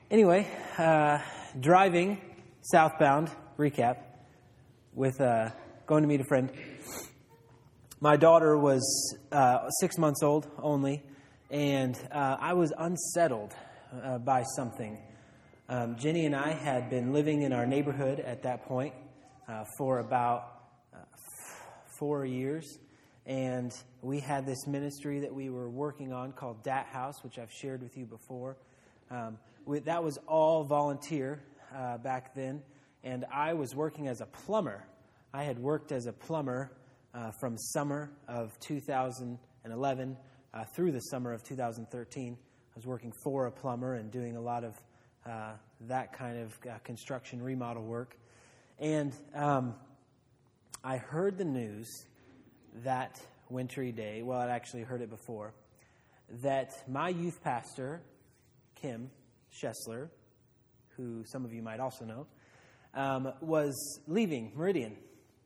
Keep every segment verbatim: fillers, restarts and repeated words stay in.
Anyway, uh, driving southbound, recap, with uh, going to meet a friend. My daughter was uh, six months old only, and uh, I was unsettled uh, by something. Um, Jenny and I had been living in our neighborhood at that point uh, for about uh, f- four years, and we had this ministry that we were working on called D A T House, which I've shared with you before. Um, we, that was all volunteer uh, back then, and I was working as a plumber. I had worked as a plumber uh, from summer of two thousand eleven uh, through the summer of two thousand thirteen. I was working for a plumber and doing a lot of uh, that kind of uh, construction remodel work. And um, I heard the news that wintry day, well, I'd actually heard it before, that my youth pastor, Kim Schessler, who some of you might also know, um, was leaving Meridian.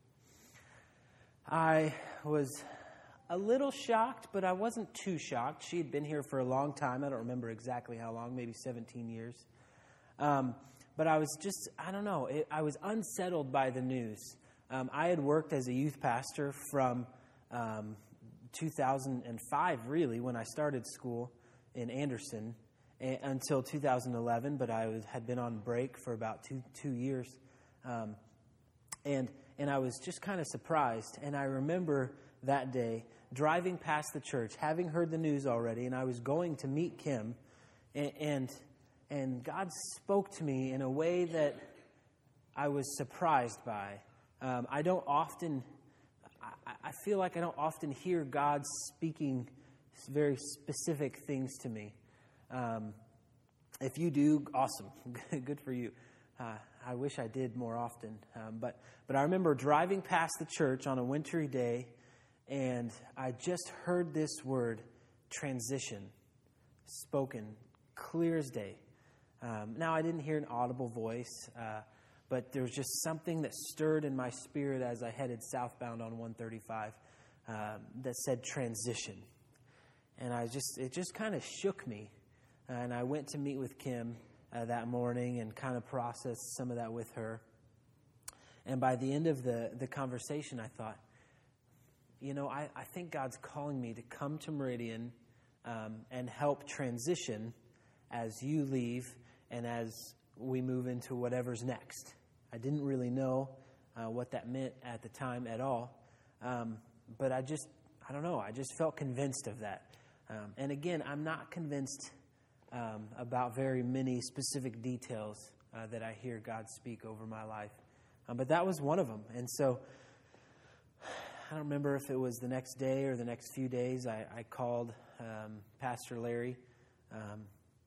I was a little shocked, but I wasn't too shocked. She had been here for a long time. I don't remember exactly how long, maybe seventeen years. Um, but I was just, I don't know, it, I was unsettled by the news. Um, I had worked as a youth pastor from um, two thousand five, really, when I started school in Anderson, a- until two thousand eleven, but I was, had been on break for about two two years. Um, and and I was just kind of surprised. And I remember that day driving past the church, having heard the news already, and I was going to meet Kim, and and, and God spoke to me in a way that I was surprised by. Um, I don't often, I, I feel like I don't often hear God speaking very specific things to me. Um, if you do, awesome. Good for you. Uh, I wish I did more often. Um, but, but I remember driving past the church on a wintry day, and I just heard this word, transition, spoken clear as day. Um, now, I didn't hear an audible voice, uh, but there was just something that stirred in my spirit as I headed southbound on one thirty-five uh, that said transition. And I just it just kind of shook me. And I went to meet with Kim uh, that morning and kind of processed some of that with her. And by the end of the, the conversation, I thought, you know, I, I think God's calling me to come to Meridian um, and help transition as you leave and as we move into whatever's next. I didn't really know uh, what that meant at the time at all. Um, but I just, I don't know, I just felt convinced of that. Um, and again, I'm not convinced um, about very many specific details uh, that I hear God speak over my life. Um, but that was one of them. And so I don't remember if it was the next day or the next few days, I, I called um, Pastor Larry um,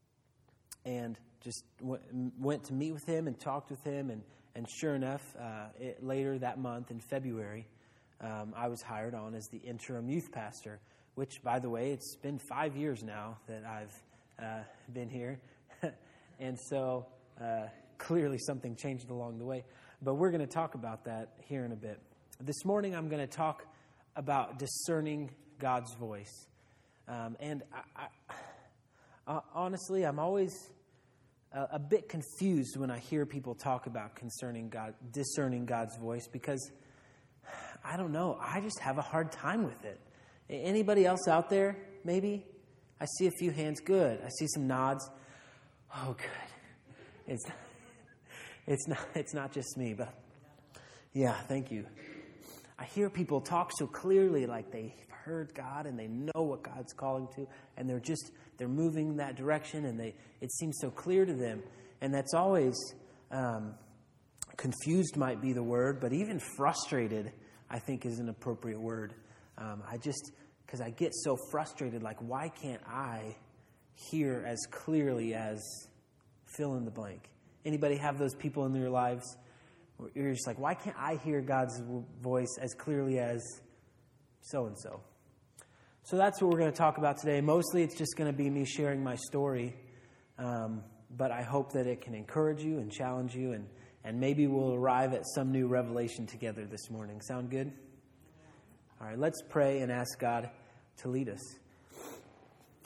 and just w- went to meet with him and talked with him. And, and sure enough, uh, it, later that month in February, um, I was hired on as the interim youth pastor, which, by the way, it's been five years now that I've uh, been here. And so uh, clearly something changed along the way. But we're going to talk about that here in a bit. This morning, I'm going to talk about discerning God's voice. Um, and I, I, uh, honestly, I'm always a, a bit confused when I hear people talk about concerning God, discerning God's voice, because I don't know. I just have a hard time with it. Anybody else out there, maybe? I see a few hands. Good. I see some nods. Oh, good. It's it's not it's not just me, but yeah, thank you. I hear people talk so clearly, like they've heard God and they know what God's calling to, and they're just they're moving in that direction, and they it seems so clear to them, and that's always um, confused might be the word, but even frustrated, I think, is an appropriate word. Um, I just because I get so frustrated, like why can't I hear as clearly as fill in the blank? Anybody have those people in their lives? You're just like, why can't I hear God's voice as clearly as so-and-so? So that's what we're going to talk about today. Mostly it's just going to be me sharing my story. Um, but I hope that it can encourage you and challenge you. And, and maybe we'll arrive at some new revelation together this morning. Sound good? All right, let's pray and ask God to lead us.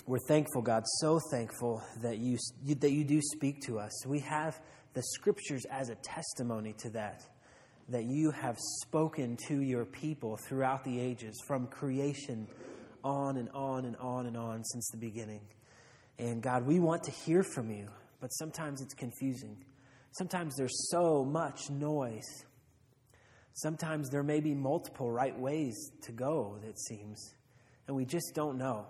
we're thankful, God, so thankful that you, you that you do speak to us. We have the Scriptures as a testimony to that, that you have spoken to your people throughout the ages, from creation on and on and on and on since the beginning. And God, we want to hear from you, but sometimes it's confusing. Sometimes there's so much noise. Sometimes there may be multiple right ways to go, it seems, and we just don't know.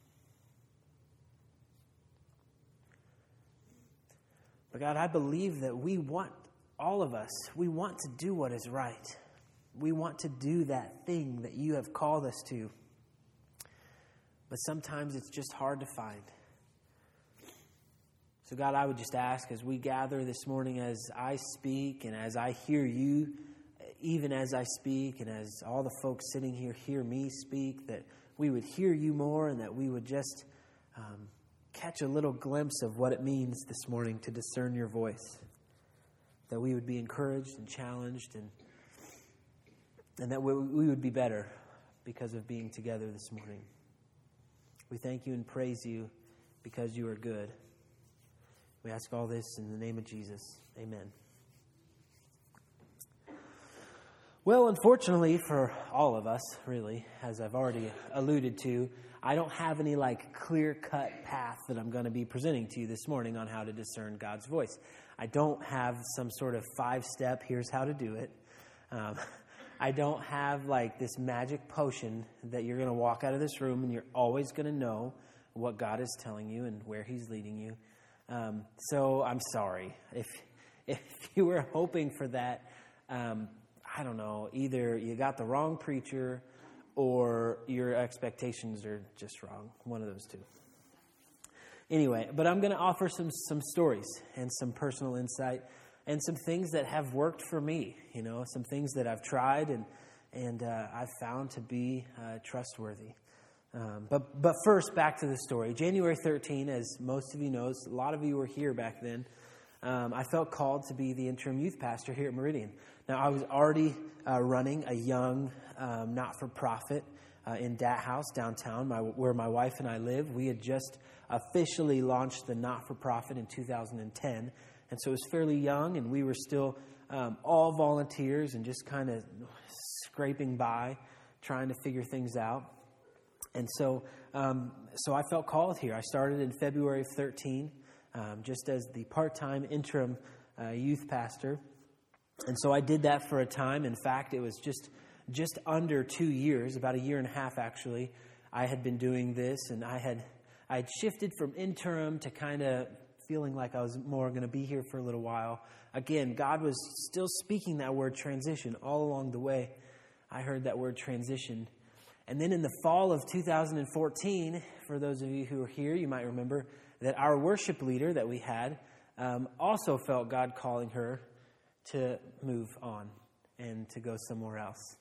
But God, I believe that we want, all of us, we want to do what is right. We want to do that thing that you have called us to. But sometimes it's just hard to find. So God, I would just ask as we gather this morning, as I speak and as I hear you, even as I speak and as all the folks sitting here hear me speak, that we would hear you more and that we would just um, catch a little glimpse of what it means this morning to discern your voice. That we would be encouraged and challenged and, and that we, we would be better because of being together this morning. We thank you and praise you because you are good. We ask all this in the name of Jesus. Amen. Well, unfortunately for all of us, really, as I've already alluded to, I don't have any like clear-cut path that I'm going to be presenting to you this morning on how to discern God's voice. I don't have some sort of five-step, here's how to do it. Um, I don't have like this magic potion that you're going to walk out of this room and you're always going to know what God is telling you and where he's leading you. Um, so I'm sorry. If if you were hoping for that, um, I don't know, either you got the wrong preacher or your expectations are just wrong. One of those two. Anyway, but I'm going to offer some some stories and some personal insight and some things that have worked for me, you know, some things that I've tried and and uh, I've found to be uh, trustworthy. Um, but but first, back to the story. January thirteenth, as most of you know, a lot of you were here back then. Um, I felt called to be the interim youth pastor here at Meridian. Now, I was already uh, running a young um, not-for-profit uh, in Dat House downtown, my, where my wife and I live. We had just officially launched the not-for-profit in two thousand ten, and so it was fairly young, and we were still um, all volunteers and just kind of scraping by, trying to figure things out. And so um, so I felt called here. I started in February of thirteen, um, just as the part-time interim uh, youth pastor. And so I did that for a time. In fact, it was just just under two years, about a year and a half actually, I had been doing this. And I had I had shifted from interim to kind of feeling like I was more going to be here for a little while. Again, God was still speaking that word transition all along the way. I heard that word transition. And then in the fall of two thousand fourteen, for those of you who are here, you might remember that our worship leader that we had um, also felt God calling her to move on and to go somewhere else.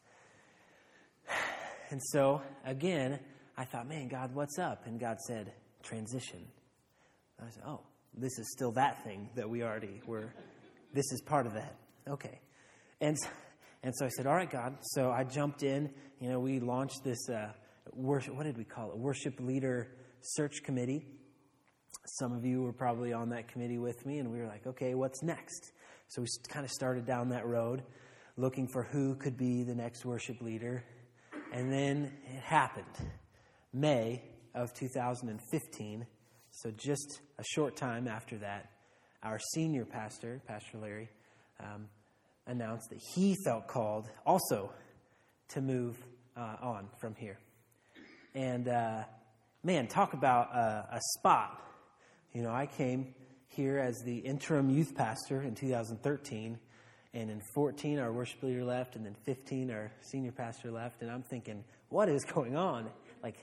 And so, again, I thought, man, God, what's up? And God said, transition. And I said, oh, this is still that thing that we already were. This is part of that. Okay. And And so I said, all right, God. So I jumped in. You know, we launched this uh, worship, what did we call it? Worship Leader Search Committee. Some of you were probably on that committee with me, and we were like, okay, what's next? So we kind of started down that road, looking for who could be the next worship leader. And then it happened. May of two thousand fifteen, so just a short time after that, our senior pastor, Pastor Larry, um, announced that he felt called also to move uh, on from here. And, uh, man, talk about uh, a spot. You know, I came here as the interim youth pastor in two thousand thirteen, and in fourteen, our worship leader left, and then fifteen, our senior pastor left, and I'm thinking, what is going on? Like,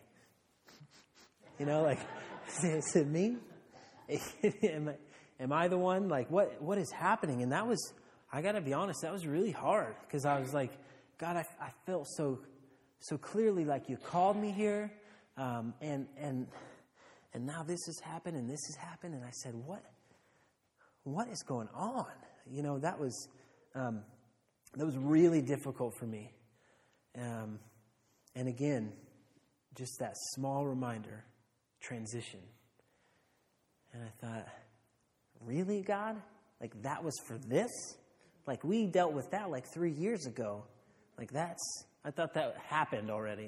you know, like, is it me? am, I, am I the one? Like, what what is happening? And that was... I got to be honest, that was really hard because I was like, God, I, I felt so so clearly like you called me here, um, and and and now this has happened and this has happened, and I said, what what is going on? You know, that was um, that was really difficult for me, um, and again, just that small reminder, transition. And I thought, really, God? Like, that was for this? Like, we dealt with that like three years ago. Like, that's, I thought that happened already.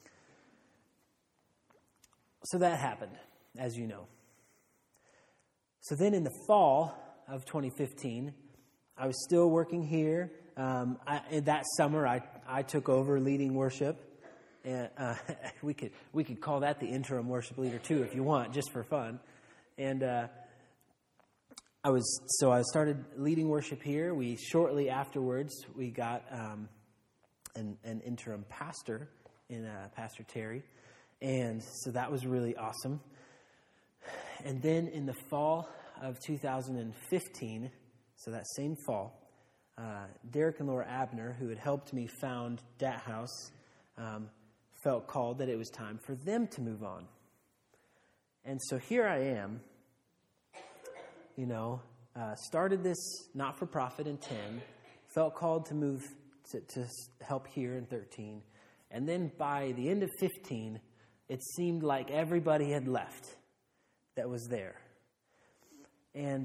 So that happened, as you know. So then in the fall of twenty fifteen, I was still working here. Um, I, that summer, I, I took over leading worship. And uh, we could we could call that the interim worship leader too, if you want, just for fun. And uh, I was so I started leading worship here. We shortly afterwards we got um, an, an interim pastor in uh, Pastor Terry, and so that was really awesome. And then in the fall of two thousand fifteen, so that same fall, uh, Derek and Laura Abner, who had helped me found Dat House, um, felt called that it was time for them to move on. And so here I am, you know, uh, started this not-for-profit in ten, felt called to move to, to help here in thirteen, and then by the end of fifteen, it seemed like everybody had left that was there. And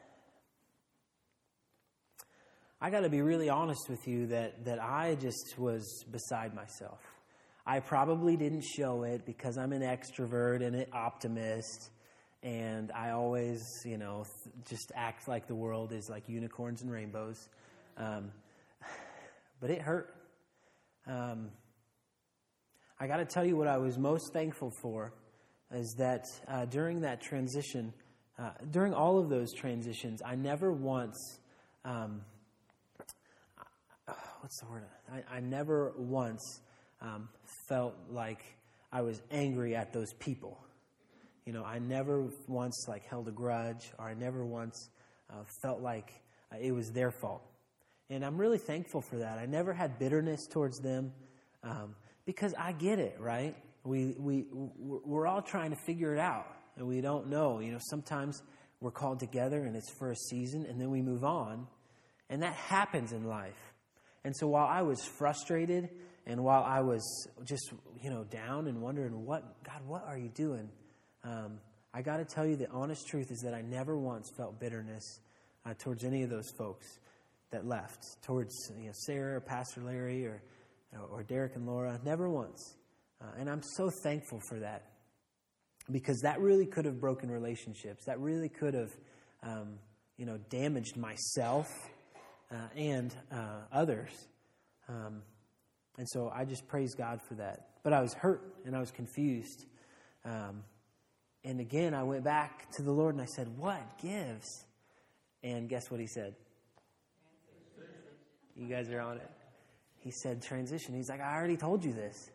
I got to be really honest with you that, that I just was beside myself. I probably didn't show it because I'm an extrovert and an optimist, and I always, you know, th- just act like the world is like unicorns and rainbows. Um, but it hurt. Um, I got to tell you what I was most thankful for is that uh, during that transition, uh, during all of those transitions, I never once, um, what's the word? I, I never once um, felt like I was angry at those people. You know, I never once like held a grudge, or I never once uh, felt like uh, it was their fault. And I'm really thankful for that. I never had bitterness towards them um, because I get it, right? We we we're all trying to figure it out, and we don't know. You know, sometimes we're called together, and it's for a season, and then we move on, and that happens in life. And so while I was frustrated, and while I was just you know down and wondering, what God, what are you doing? Um, I got to tell you, the honest truth is that I never once felt bitterness uh, towards any of those folks that left, towards you know Sarah or Pastor Larry or or Derek and Laura. Never once. Uh, and I'm so thankful for that, because that really could have broken relationships. That really could have, um, you know, damaged myself uh, and uh, others. Um, and so I just praise God for that. But I was hurt and I was confused. Um, and again, I went back to the Lord and I said, "What gives?" And guess what He said? You guys are on it. He said, "Transition." He's like, "I already told you this."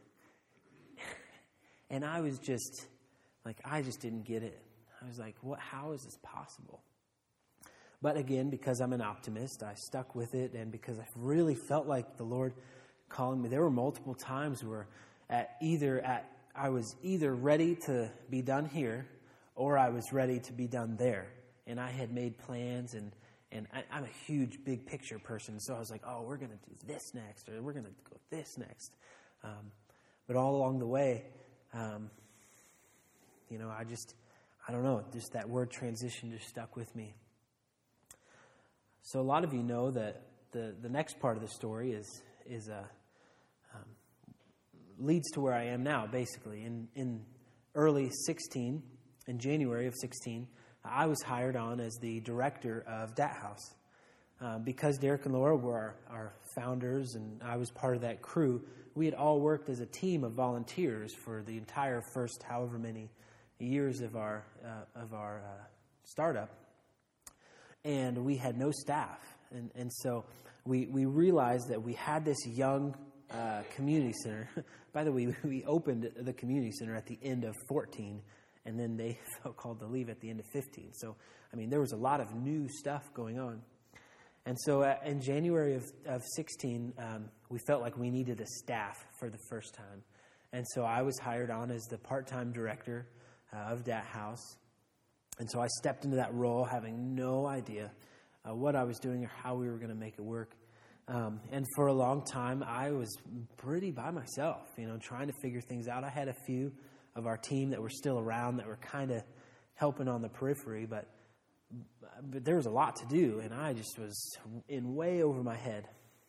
And I was just, like, I just didn't get it. I was like, what? How is this possible? But again, because I'm an optimist, I stuck with it, and because I really felt like the Lord calling me. There were multiple times where at either at I was either ready to be done here, or I was ready to be done there. And I had made plans, and, and I, I'm a huge, big picture person, so I was like, oh, we're going to do this next, or we're going to go this next. Um, but all along the way, Um, you know, I just, I don't know, just that word transition just stuck with me. So a lot of you know that the, the next part of the story is, is a, um, leads to where I am now, basically. In, in early sixteen, in January of sixteen, I was hired on as the director of Dat House. Uh, because Derek and Laura were our, our founders and I was part of that crew, we had all worked as a team of volunteers for the entire first however many years of our uh, of our uh, startup, and we had no staff, and and so we we realized that we had this young uh, community center. By the way, we opened the community center at the end of fourteen, and then they felt called to leave at the end of fifteen. So I mean, there was a lot of new stuff going on. And so uh, in January of, of sixteen, um, we felt like we needed a staff for the first time. And so I was hired on as the part-time director uh, of Dat House. And so I stepped into that role having no idea uh, what I was doing or how we were going to make it work. Um, and for a long time, I was pretty by myself, you know, trying to figure things out. I had a few of our team that were still around that were kind of helping on the periphery, but, but there was a lot to do, and I just was in way over my head.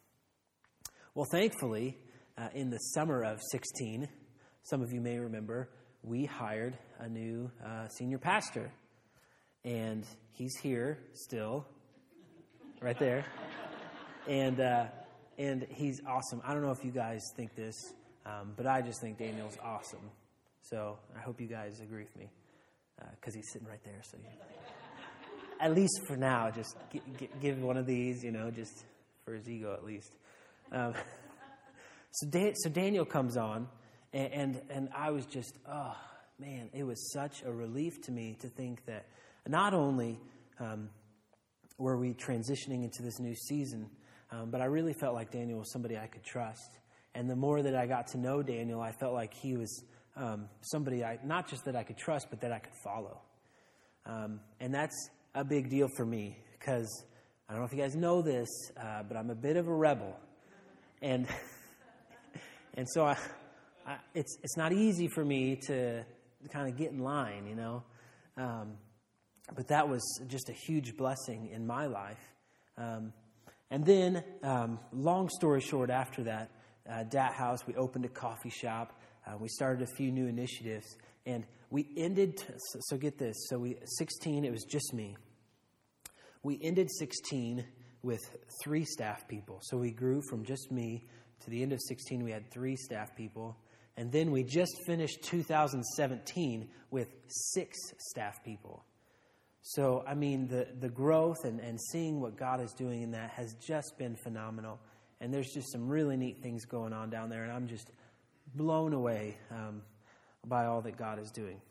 Well, thankfully, uh, in the summer of sixteen, some of you may remember, we hired a new uh, senior pastor, and he's here still, right there, and uh, and he's awesome. I don't know if you guys think this, um, but I just think Daniel's awesome. So I hope you guys agree with me, because uh, he's sitting right there. So you, at least for now, just g- g- give one of these, you know, just for his ego at least. Um, so, Dan- so Daniel comes on, and, and and I was just, oh man, it was such a relief to me to think that not only um, were we transitioning into this new season, um, but I really felt like Daniel was somebody I could trust. And the more that I got to know Daniel, I felt like he was um, somebody I not just that I could trust, but that I could follow. Um, and that's a big deal for me, because I don't know if you guys know this, uh, but I'm a bit of a rebel. And and so I, I, it's it's not easy for me to kind of get in line, you know. Um, but that was just a huge blessing in my life. Um, and then, um, long story short, after that, uh, Dat House, we opened a coffee shop. Uh, we started a few new initiatives, and we ended. T- so, so get this. So we sixteen. It was just me. We ended sixteen with three staff people. So we grew from just me to the end of sixteen. We had three staff people. And then we just finished two thousand seventeen with six staff people. So, I mean, the, the growth and, and seeing what God is doing in that has just been phenomenal. And there's just some really neat things going on down there. And I'm just blown away um, by all that God is doing.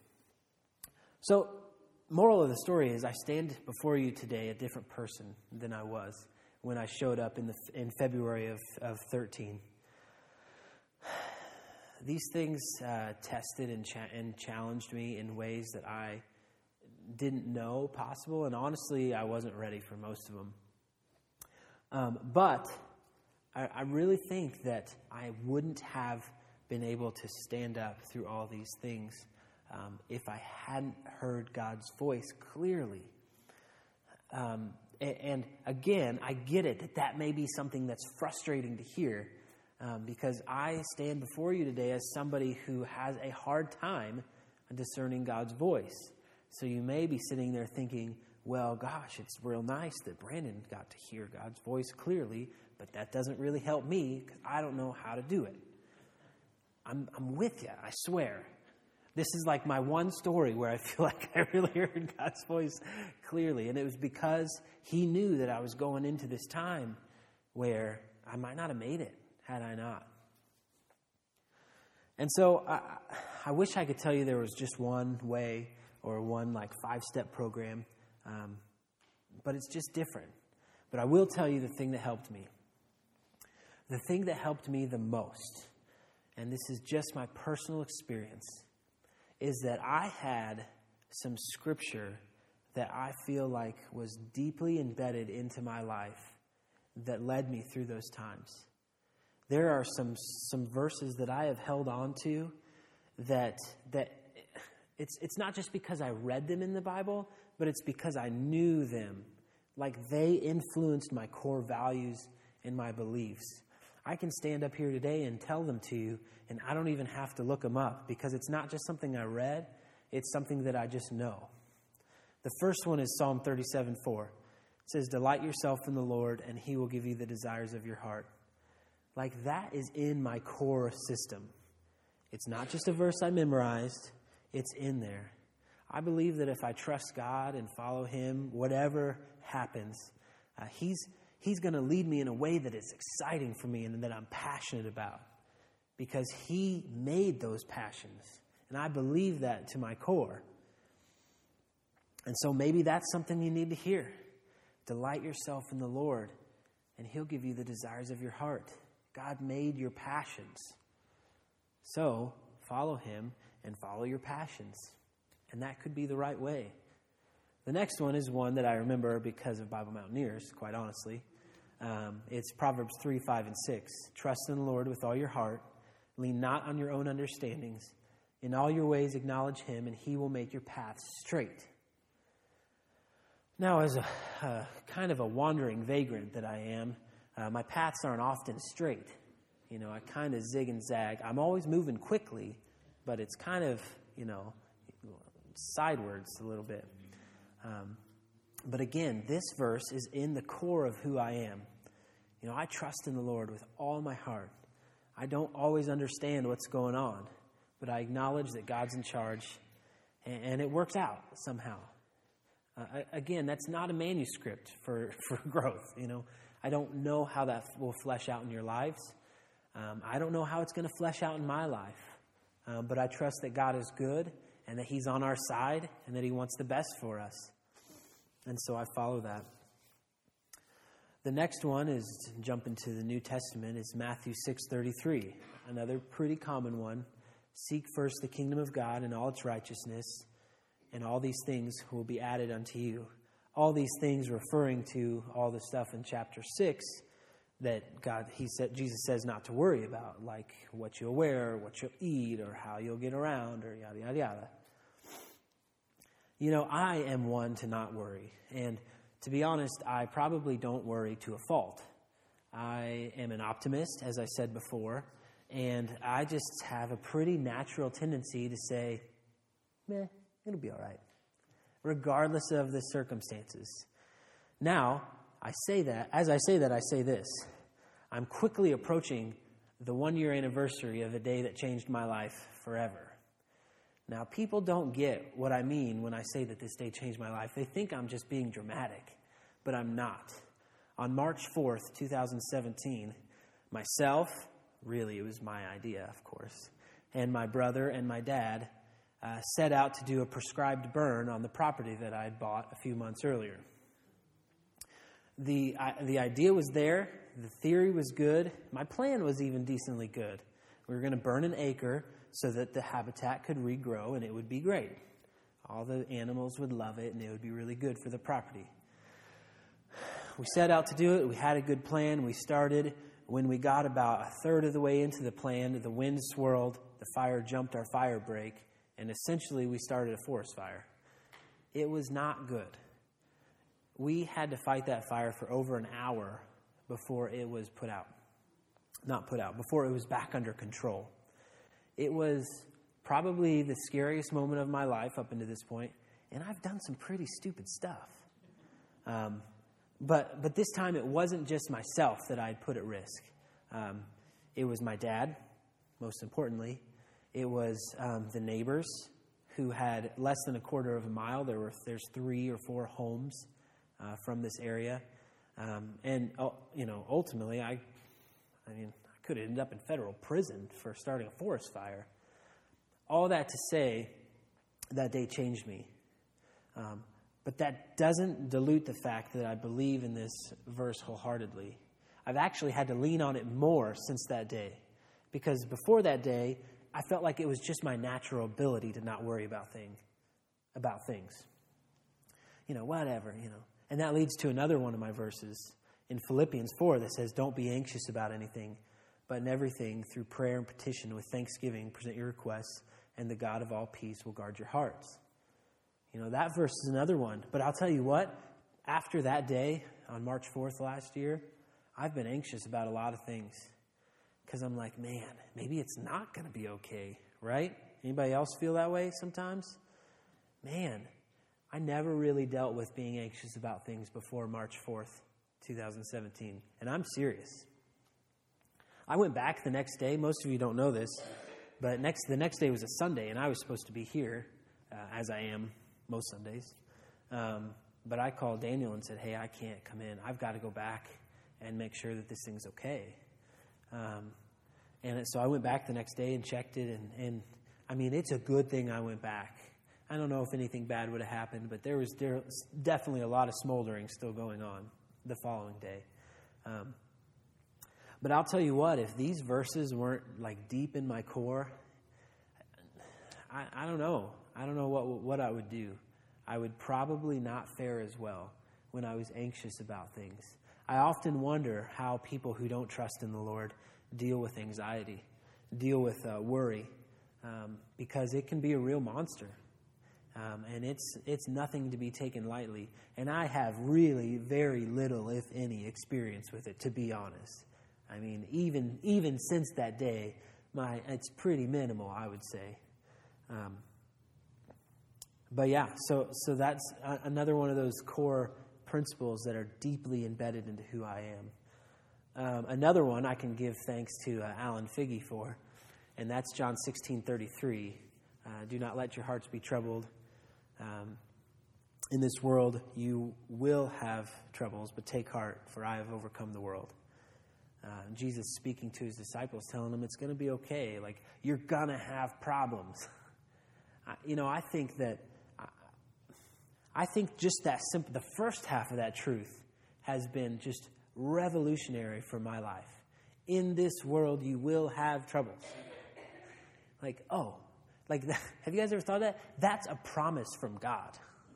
So, moral of the story is I stand before you today a different person than I was when I showed up in the in February of, of thirteen. These things uh, tested and, cha- and challenged me in ways that I didn't know possible, and honestly, I wasn't ready for most of them. Um, but I, I really think that I wouldn't have been able to stand up through all these things Um, if I hadn't heard God's voice clearly. Um, and, and again, I get it that that may be something that's frustrating to hear, um, because I stand before you today as somebody who has a hard time discerning God's voice. So you may be sitting there thinking, well, gosh, it's real nice that Brandon got to hear God's voice clearly, but that doesn't really help me because I don't know how to do it. I'm, I'm with you, I swear. This is like my one story where I feel like I really heard God's voice clearly. And it was because he knew that I was going into this time where I might not have made it had I not. And so I, I wish I could tell you there was just one way or one like five-step program, um, but it's just different. But I will tell you the thing that helped me. The thing that helped me the most, and this is just my personal experience, is that I had some scripture that I feel like was deeply embedded into my life that led me through those times. There are some some verses that I have held on to that that it's it's not just because I read them in the Bible, but it's because I knew them. Like they influenced my core values and my beliefs. I can stand up here today and tell them to you, and I don't even have to look them up because it's not just something I read, it's something that I just know. The first one is Psalm thirty-seven four. It says, "Delight yourself in the Lord, and he will give you the desires of your heart." Like that is in my core system. It's not just a verse I memorized, it's in there. I believe that if I trust God and follow him, whatever happens, uh, he's He's going to lead me in a way that is exciting for me and that I'm passionate about because he made those passions. And I believe that to my core. And so maybe that's something you need to hear. Delight yourself in the Lord, and he'll give you the desires of your heart. God made your passions. So follow him and follow your passions. And that could be the right way. The next one is one that I remember because of Bible Mountaineers, quite honestly. Um, it's Proverbs three, five, and six. Trust in the Lord with all your heart. Lean not on your own understandings. In all your ways acknowledge him, and he will make your paths straight. Now, as a uh, kind of a wandering vagrant that I am, uh, my paths aren't often straight. You know, I kind of zig and zag. I'm always moving quickly, but it's kind of, you know, sidewards a little bit. Um, but again, this verse is in the core of who I am. You know, I trust in the Lord with all my heart. I don't always understand what's going on, but I acknowledge that God's in charge, and, and it works out somehow. Uh, again, that's not a manuscript for, for growth. You know, I don't know how that will flesh out in your lives. Um, I don't know how it's going to flesh out in my life, um, but I trust that God is good and that he's on our side and that he wants the best for us. And so I follow that. The next one is, to jump into the New Testament, is Matthew six thirty-three, another pretty common one. Seek first the kingdom of God and all its righteousness, and all these things will be added unto you. All these things referring to all the stuff in chapter six that God, he said, Jesus says not to worry about, like what you'll wear, what you'll eat, or how you'll get around, or yada, yada, yada. You know, I am one to not worry. And to be honest, I probably don't worry to a fault. I am an optimist, as I said before, and I just have a pretty natural tendency to say, meh, it'll be all right, regardless of the circumstances. Now, I say that, as I say that, I say this. I'm quickly approaching the one-year anniversary of a day that changed my life forever. Now, people don't get what I mean when I say that this day changed my life. They think I'm just being dramatic, but I'm not. On March fourth, twenty seventeen, myself, really it was my idea, of course, and my brother and my dad uh, set out to do a prescribed burn on the property that I had bought a few months earlier. The, uh, the idea was there. The theory was good. My plan was even decently good. We were going to burn an acre so that the habitat could regrow and it would be great. All the animals would love it and it would be really good for the property. We set out to do it. We had a good plan. We started. When we got about a third of the way into the plan, the wind swirled, the fire jumped our fire break, and essentially we started a forest fire. It was not good. We had to fight that fire for over an hour before it was put out. Not put out, before it was back under control. It was probably the scariest moment of my life up until this point, and I've done some pretty stupid stuff. Um, but but this time it wasn't just myself that I'd put at risk. Um, it was my dad, most importantly. It was um, the neighbors who had less than a quarter of a mile. There were there's three or four homes uh, from this area, um, and uh, you know ultimately I, I mean. Could end up in federal prison for starting a forest fire. All that to say, that day changed me. Um, but that doesn't dilute the fact that I believe in this verse wholeheartedly. I've actually had to lean on it more since that day. Because before that day, I felt like it was just my natural ability to not worry about thing, about things. You know, whatever, you know. And that leads to another one of my verses in Philippians four that says, don't be anxious about anything, but in everything, through prayer and petition with thanksgiving, present your requests, and the God of all peace will guard your hearts. You know, that verse is another one. But I'll tell you what, after that day, on March fourth last year, I've been anxious about a lot of things. Because I'm like, man, maybe it's not going to be okay, right? Anybody else feel that way sometimes? Man, I never really dealt with being anxious about things before March fourth, twenty seventeen. And I'm serious. I went back the next day. Most of you don't know this, but next the next day was a Sunday, and I was supposed to be here, uh, as I am most Sundays. Um, but I called Daniel and said, hey, I can't come in. I've got to go back and make sure that this thing's okay. Um, and so I went back the next day and checked it, and, and I mean, it's a good thing I went back. I don't know if anything bad would have happened, but there was, there was definitely a lot of smoldering still going on the following day. Um But I'll tell you what, if these verses weren't like deep in my core, I, I don't know. I don't know what what I would do. I would probably not fare as well when I was anxious about things. I often wonder how people who don't trust in the Lord deal with anxiety, deal with uh, worry. um, because it can be a real monster. Um, and it's it's nothing to be taken lightly. And I have really very little, if any, experience with it, to be honest. I mean, even even since that day, my it's pretty minimal, I would say. Um, but yeah, so so that's a, another one of those core principles that are deeply embedded into who I am. Um, another one I can give thanks to uh, Alan Figge for, and that's John sixteen thirty-three. Uh, Do not let your hearts be troubled. Um, in this world you will have troubles, but take heart, for I have overcome the world. Uh, Jesus speaking to his disciples, telling them it's going to be okay. Like, you're going to have problems. I, you know, I think that, I, I think just that simple, the first half of that truth has been just revolutionary for my life. In this world you will have troubles. Like, oh, Like, that, have you guys ever thought of that? That's a promise from God.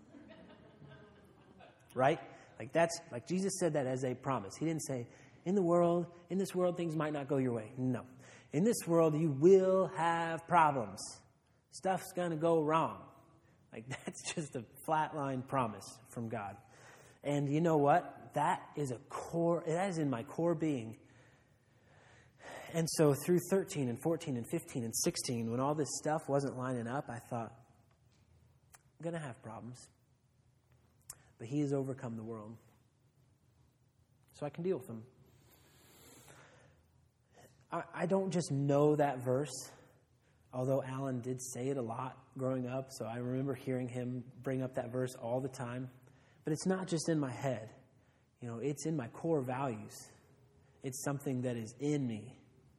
Right? Like, that's, like Jesus said that as a promise. He didn't say, in the world, in this world, things might not go your way. No. In this world, you will have problems. Stuff's going to go wrong. Like, that's just a flatline promise from God. And you know what? That is a core, that is in my core being. And so through thirteen and fourteen and fifteen and sixteen, when all this stuff wasn't lining up, I thought, I'm going to have problems. But he has overcome the world. So I can deal with them. I, I don't just know that verse, although Alan did say it a lot growing up, so I remember hearing him bring up that verse all the time. But it's not just in my head. You know, it's in my core values. It's something that is in me.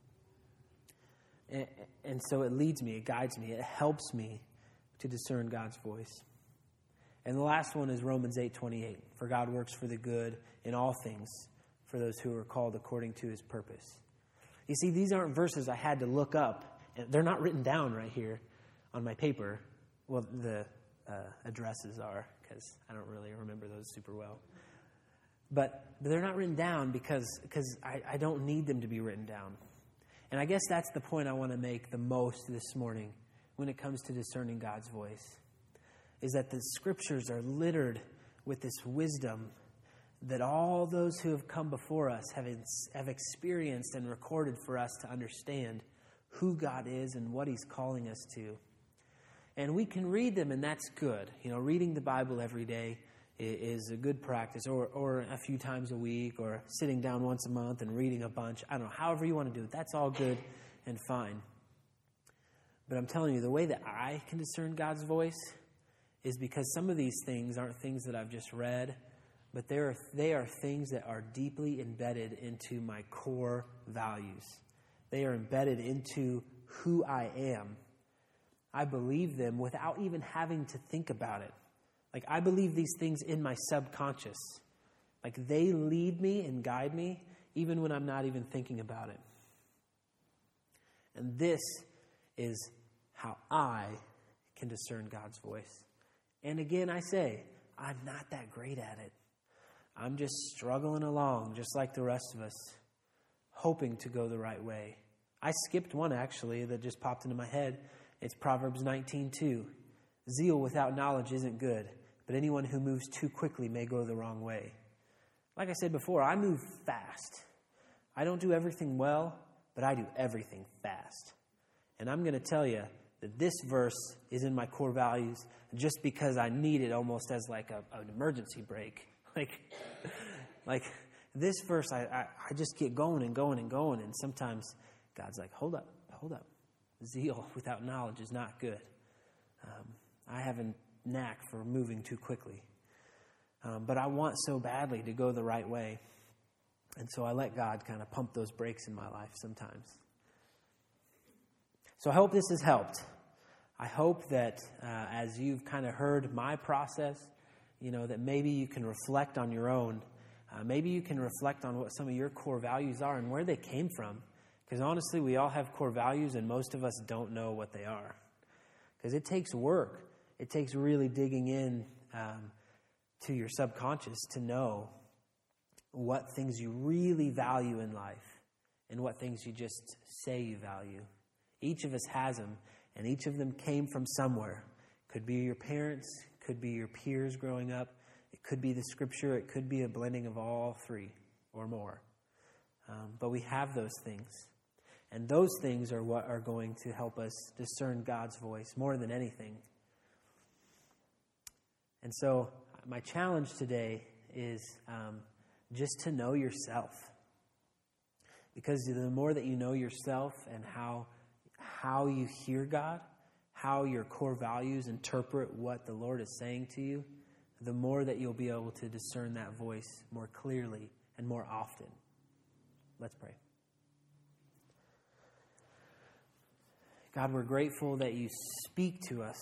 And, and so it leads me, it guides me, it helps me to discern God's voice. And the last one is Romans eight twenty-eight. For God works for the good in all things for those who are called according to his purpose. You see, these aren't verses I had to look up. They're not written down right here on my paper. Well, the uh, addresses are, because I don't really remember those super well. But, but they're not written down because, because I, I don't need them to be written down. And I guess that's the point I want to make the most this morning when it comes to discerning God's voice, is that the scriptures are littered with this wisdom that all those who have come before us have, have experienced and recorded for us to understand who God is and what he's calling us to. And we can read them, and that's good. You know, reading the Bible every day is a good practice, or or a few times a week, or sitting down once a month and reading a bunch. I don't know, however you want to do it. That's all good and fine. But I'm telling you, the way that I can discern God's voice is because some of these things aren't things that I've just read, but they are, they are things that are deeply embedded into my core values. They are embedded into who I am. I believe them without even having to think about it. Like, I believe these things in my subconscious. Like, they lead me and guide me even when I'm not even thinking about it. And this is how I can discern God's voice. And again, I say, I'm not that great at it. I'm just struggling along, just like the rest of us, hoping to go the right way. I skipped one, actually, that just popped into my head. It's Proverbs nineteen two. Zeal without knowledge isn't good, but anyone who moves too quickly may go the wrong way. Like I said before, I move fast. I don't do everything well, but I do everything fast. And I'm going to tell you that this verse is in my core values just because I need it almost as like a, an emergency brake. Like, like this verse, I, I, I just get going and going and going, and sometimes God's like, hold up, hold up. Zeal without knowledge is not good. Um, I have a knack for moving too quickly. Um, but I want so badly to go the right way. And so I let God kind of pump those brakes in my life sometimes. So I hope this has helped. I hope that uh, as you've kind of heard my process, you know, that maybe you can reflect on your own. Uh, maybe you can reflect on what some of your core values are and where they came from. Because honestly, we all have core values, and most of us don't know what they are. Because it takes work. It takes really digging in um, to your subconscious to know what things you really value in life and what things you just say you value. Each of us has them, And each of them came from somewhere. Could be your parents, could be your peers growing up, it could be the Scripture, it could be a blending of all three or more. Um, but we have those things. And those things are what are going to help us discern God's voice more than anything. And so my challenge today is um, just to know yourself. Because the more that you know yourself and how how you hear God, how your core values interpret what the Lord is saying to you, the more that you'll be able to discern that voice more clearly and more often. Let's pray. God, we're grateful that you speak to us.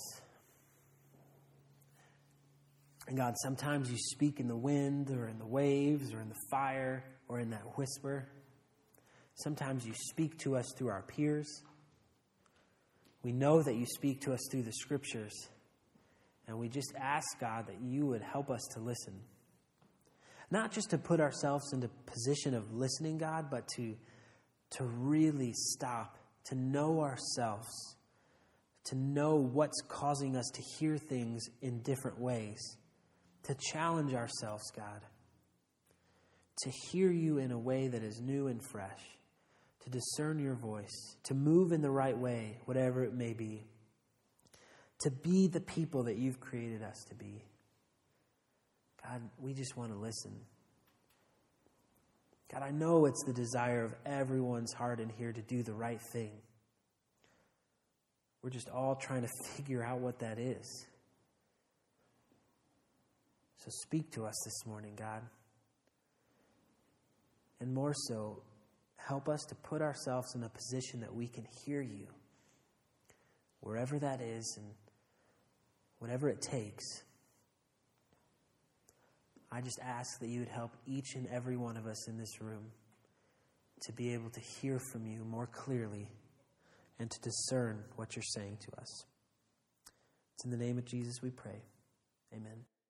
And God, sometimes you speak in the wind or in the waves or in the fire or in that whisper. Sometimes you speak to us through our peers. We know that you speak to us through the Scriptures. And we just ask, God, that you would help us to listen. Not just to put ourselves into a position of listening, God, but to, to really stop, to know ourselves, to know what's causing us to hear things in different ways, to challenge ourselves, God, to hear you in a way that is new and fresh, to discern your voice, to move in the right way, whatever it may be, to be the people that you've created us to be. God, we just want to listen. God, I know it's the desire of everyone's heart in here to do the right thing. We're just all trying to figure out what that is. So speak to us this morning, God. And more so, help us to put ourselves in a position that we can hear you, wherever that is and whatever it takes. I just ask that you would help each and every one of us in this room to be able to hear from you more clearly and to discern what you're saying to us. It's in the name of Jesus we pray. Amen.